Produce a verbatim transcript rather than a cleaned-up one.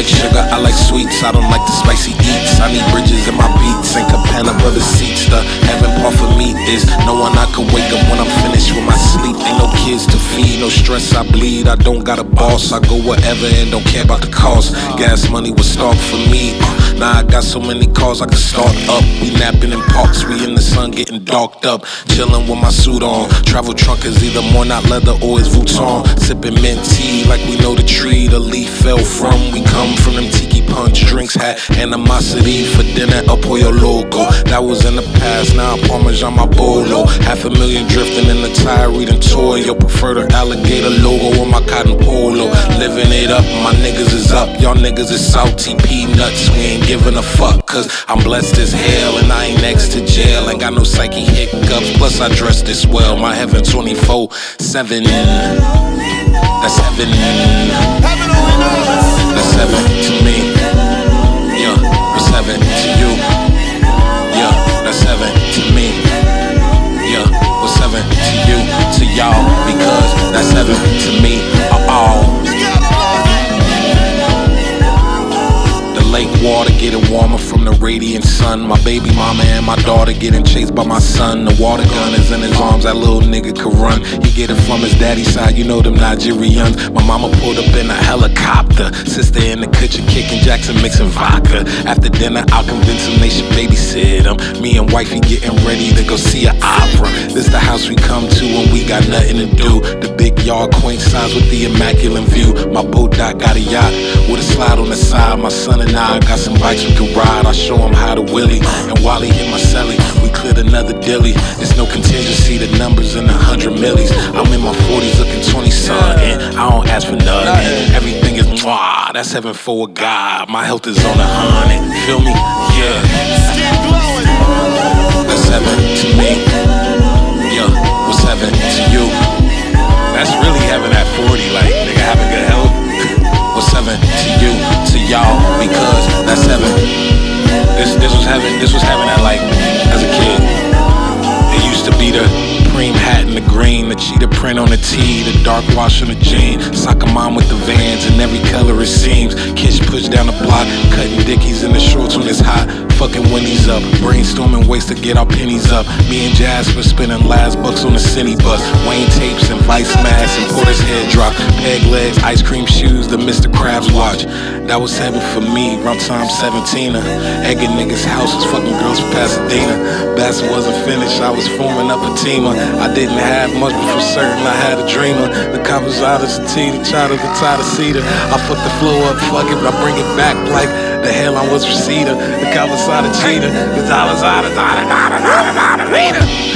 like sugar, I like sweets. I don't like the spicy eats. I need bridges in my beats and Cabana brother seats. The heaven part for me is knowing I could wake up when I'm finished with my sleep. Ain't no kids to feed, no stress, I bleed. I don't got a boss, I go wherever and don't care about the cost. Gas money was start for me. Uh, now I got so many cars I can start up. We napping in parks, we in the sun getting darked up. Chilling with my suit on. Travel trunk is either more not leather or it's Vuitton. Sipping mint tea like we know the tree the leaf fell from. We come from them tiki punch drinks, had animosity for dinner, a pollo loco. That was in the past, now Parmesan my bolo. Half a million drifting in the tire reading toy. Yo, prefer the alligator logo on my cotton polo. Living it up, my niggas is up. Y'all niggas is salty peanuts. We ain't giving a fuck, cause I'm blessed as hell and I ain't next to jail. Ain't got no psyche hiccups, plus I dress this well. My heaven twenty-four seven. That's heaven. That's heaven to me. Yeah, what's heaven to you? Yeah, that's heaven to me. Yeah, what's heaven to you, to y'all? Because that's heaven to me. Uh-oh. Lake water getting warmer from the radiant sun. My baby mama and my daughter getting chased by my son. The water gun is in his arms, that little nigga could run. He get it from his daddy's side, you know them Nigerians. My mama pulled up in a helicopter. Sister in the kitchen kicking Jackson mixing vodka. After dinner I'll convince him they should babysit him. Me and wifey getting ready to go see an opera. This the house we come to when we got nothing to do. The big yard quaint size with the immaculate view. My boat dock got a yacht with a slide on the side. My son and I I got some bikes we can ride. I show him how to wheelie. And while he hit my celly, we cleared another dilly. There's no contingency, the numbers in the hundred millies. I'm in my forties looking twenty something. I don't ask for nothing. Everything is mwah. That's heaven for a God. My health is on a hundred. Feel me? Yeah. That's heaven to me. Yeah. What's heaven to you? That's really heaven at forty. Like, nigga having good health. What's heaven to you, to y'all? Because that's heaven. This this was heaven. This was heaven at like as a kid. It used to be the cream hat and the green, the cheetah print on the tee, the dark wash on the jean. Soccer mom with the Vans in every color it seems. Kids push down the block, cutting dickies in the shorts when it's hot. Fucking Wendy's up, brainstorming ways to get our pennies up. Me and Jasper spending last bucks on the city bus. Wayne tapes and Vice masks and Porter's head drop. Peg legs, ice cream shoes, the Mister Krabs watch. That was heaven for me, round time seventeen. Egging niggas' houses, fucking girls from Pasadena. Bassett wasn't finished, I was forming up a team. I didn't have much, but for certain I had a dreamer. The Cavazadas and tea, the child of the tie to cedar. I fuck the flow up, fuck it, but I bring it back like the hairline was Reseda. The Cavazada cheetah, the dollars out of the